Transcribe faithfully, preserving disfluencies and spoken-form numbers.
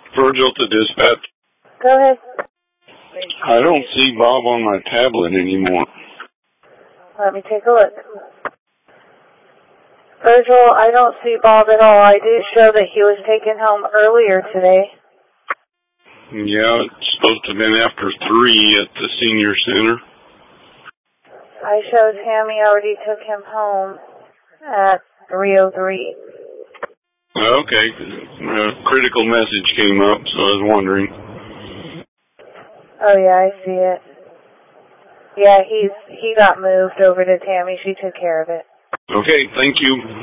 Virgil to dispatch. Go ahead. I don't see Bob on my tablet anymore. Let me take a look. Virgil, I don't see Bob at all. I do show that he was taken home earlier today. Yeah, it's supposed to have been after three at the senior center. I show Tammy already took him home at three oh three. Okay. A critical message came up, so I was wondering. Oh, yeah, I see it. Yeah, he's he got moved over to Tammy. She took care of it. Okay, thank you.